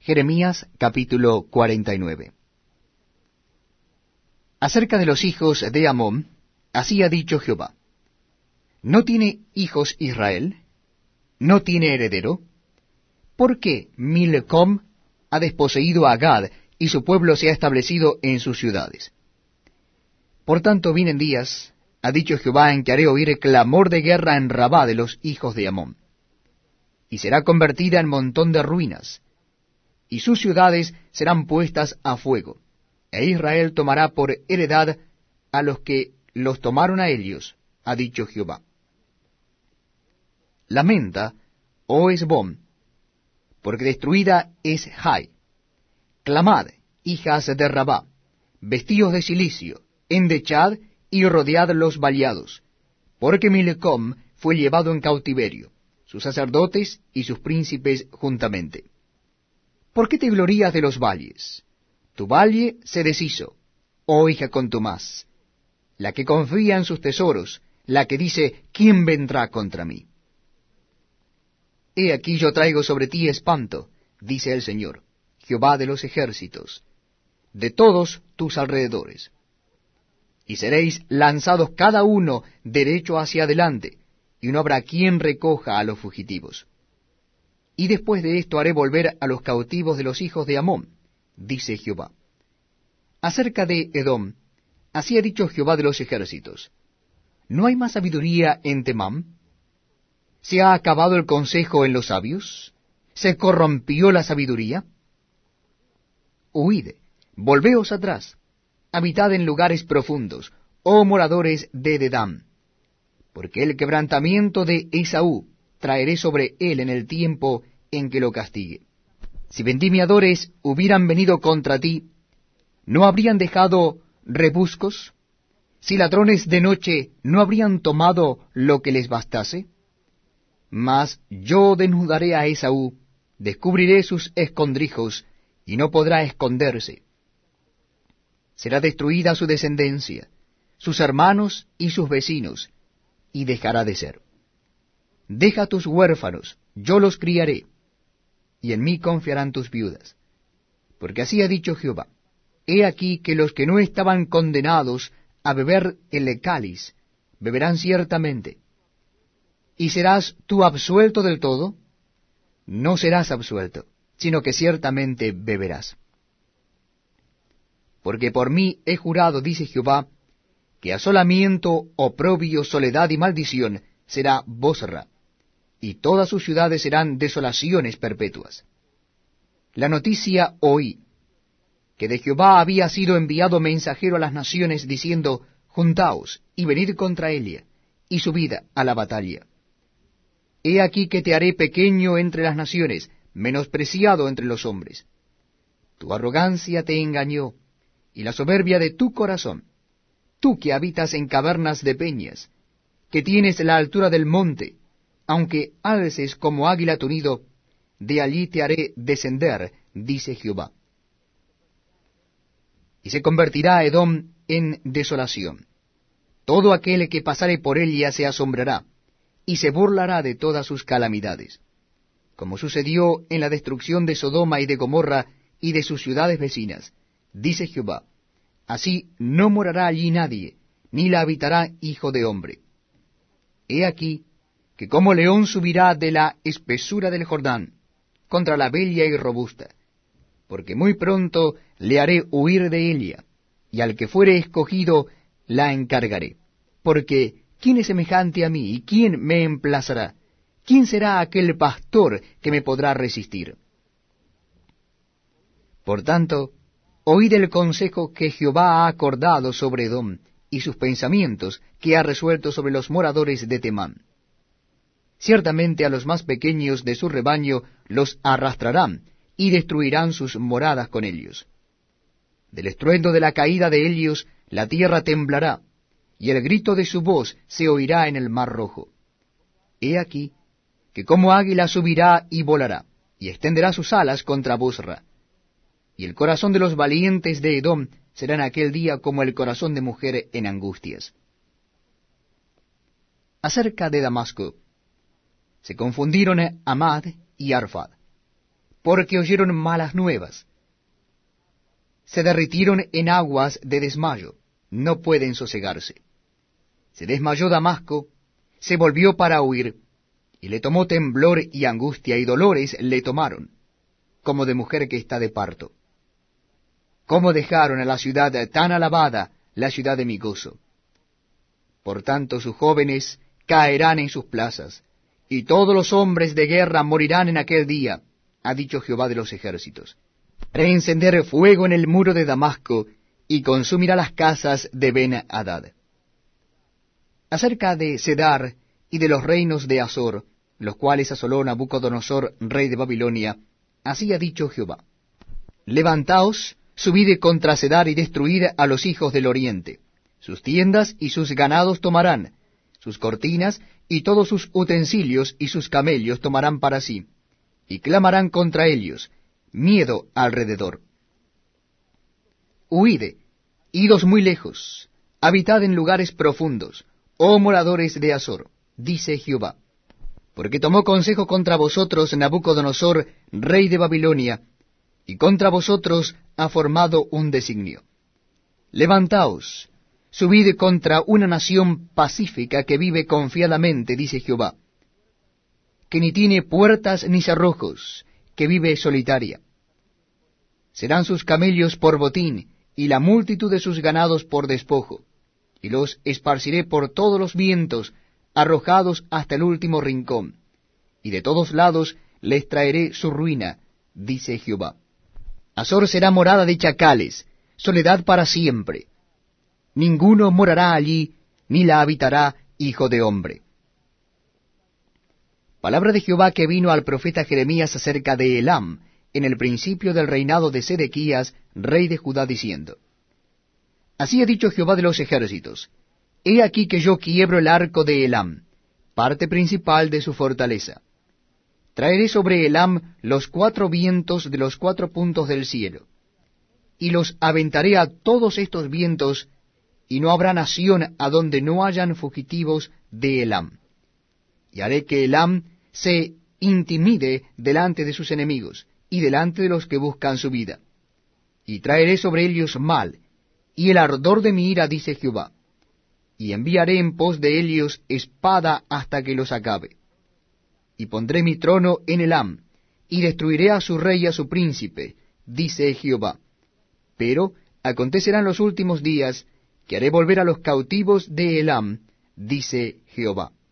Jeremías capítulo 49. Acerca de los hijos de Amón, así ha dicho Jehová: ¿no tiene hijos Israel? ¿No tiene heredero? ¿Por qué Milcom ha desposeído a Gad, y su pueblo se ha establecido en sus ciudades? Por tanto vienen días, ha dicho Jehová, en que haré oír clamor de guerra en Rabá de los hijos de Amón, y será convertida en montón de ruinas, y sus ciudades serán puestas a fuego, e Israel tomará por heredad a los que los tomaron a ellos, ha dicho Jehová. Lamenta, oh Hesbón, porque destruida es Jai. Clamad, hijas de Rabá, vestíos de cilicio, endechad y rodead los vallados, porque Milcom fue llevado en cautiverio, sus sacerdotes y sus príncipes juntamente. ¿Por qué te glorías de los valles? Tu valle se deshizo, oh hija contumaz, la que confía en sus tesoros, la que dice: ¿quién vendrá contra mí? He aquí yo traigo sobre ti espanto, dice el Señor, Jehová de los ejércitos, de todos tus alrededores. Y seréis lanzados cada uno derecho hacia adelante, y no habrá quien recoja a los fugitivos. Y después de esto haré volver a los cautivos de los hijos de Amón, dice Jehová. Acerca de Edom, así ha dicho Jehová de los ejércitos: ¿no hay más sabiduría en Temán? ¿Se ha acabado el consejo en los sabios? ¿Se corrompió la sabiduría? Huid, volveos atrás, habitad en lugares profundos, oh moradores de Dedán, porque el quebrantamiento de Esaú traeré sobre él en el tiempo en que lo castigue. Si vendimiadores hubieran venido contra ti, ¿no habrían dejado rebuscos? Si ladrones de noche, ¿no habrían tomado lo que les bastase? Mas yo desnudaré a Esaú, descubriré sus escondrijos, y no podrá esconderse. Será destruida su descendencia, sus hermanos y sus vecinos, y dejará de ser. Deja tus huérfanos, yo los criaré, y en mí confiarán tus viudas. Porque así ha dicho Jehová: he aquí que los que no estaban condenados a beber el cáliz, beberán ciertamente. ¿Y serás tú absuelto del todo? No serás absuelto, sino que ciertamente beberás. Porque por mí he jurado, dice Jehová, que asolamiento, oprobio, soledad y maldición será Bosra, y todas sus ciudades serán desolaciones perpetuas. La noticia oí, que de Jehová había sido enviado mensajero a las naciones, diciendo: juntaos y venid contra Elia, y subid a la batalla. He aquí que te haré pequeño entre las naciones, menospreciado entre los hombres. Tu arrogancia te engañó, y la soberbia de tu corazón. Tú que habitas en cavernas de peñas, que tienes la altura del monte, aunque alces como águila tu nido, de allí te haré descender, dice Jehová. Y se convertirá Edom en desolación. Todo aquel que pasare por ella se asombrará, y se burlará de todas sus calamidades, como sucedió en la destrucción de Sodoma y de Gomorra y de sus ciudades vecinas, dice Jehová. Así no morará allí nadie, ni la habitará hijo de hombre. He aquí que como león subirá de la espesura del Jordán, contra la bella y robusta, porque muy pronto le haré huir de ella, y al que fuere escogido la encargaré. Porque ¿quién es semejante a mí, y quién me emplazará? ¿Quién será aquel pastor que me podrá resistir? Por tanto, oíd el consejo que Jehová ha acordado sobre Edom, y sus pensamientos que ha resuelto sobre los moradores de Temán. Ciertamente a los más pequeños de su rebaño los arrastrarán, y destruirán sus moradas con ellos. Del estruendo de la caída de ellos la tierra temblará, y el grito de su voz se oirá en el mar rojo. He aquí que como águila subirá y volará, y extenderá sus alas contra Bosra. Y el corazón de los valientes de Edom será en aquel día como el corazón de mujer en angustias. Acerca de Damasco, se confundieron Amad y Arfad. porque oyeron malas nuevas. Se derritieron en aguas de desmayo, no pueden sosegarse. Se desmayó Damasco, se volvió para huir, y le tomó temblor y angustia, y dolores le tomaron, como de mujer que está de parto. Cómo dejaron a la ciudad tan alabada, la ciudad de mi gozo. Por tanto sus jóvenes caerán en sus plazas, y todos los hombres de guerra morirán en aquel día, ha dicho Jehová de los ejércitos. Haré encender fuego en el muro de Damasco, y consumirá las casas de Ben-Hadad. Acerca de Cedar y de los reinos de Azor, los cuales asoló Nabucodonosor, rey de Babilonia, así ha dicho Jehová: Levantaos, subid contra Cedar y destruid a los hijos del oriente. Sus tiendas y sus ganados tomarán, sus cortinas y todos sus utensilios y sus camellos tomarán para sí, y clamarán contra ellos, miedo alrededor. Huid, idos muy lejos, habitad en lugares profundos, oh moradores de Azor, dice Jehová. Porque tomó consejo contra vosotros Nabucodonosor, rey de Babilonia, y contra vosotros ha formado un designio. Levantaos, subid contra una nación pacífica que vive confiadamente, dice Jehová, que ni tiene puertas ni cerrojos, que vive solitaria. Serán sus camellos por botín, y la multitud de sus ganados por despojo, y los esparciré por todos los vientos, arrojados hasta el último rincón, y de todos lados les traeré su ruina, dice Jehová. Azor será morada de chacales, soledad para siempre. Ninguno morará allí, ni la habitará hijo de hombre. Palabra de Jehová que vino al profeta Jeremías acerca de Elam, en el principio del reinado de Sedequías, rey de Judá, diciendo: Así ha dicho Jehová de los ejércitos: He aquí que yo quiebro el arco de Elam, parte principal de su fortaleza. Traeré sobre Elam los 4 vientos de los 4 puntos del cielo, y los aventaré a todos estos vientos, y no habrá nación a donde no hayan fugitivos de Elam. Y haré que Elam se intimide delante de sus enemigos, y delante de los que buscan su vida. Y traeré sobre ellos mal, y el ardor de mi ira, dice Jehová. Y enviaré en pos de ellos espada hasta que los acabe. Y pondré mi trono en Elam, y destruiré a su rey y a su príncipe, dice Jehová. Pero acontecerán los últimos días, que haré volver a los cautivos de Elam, dice Jehová.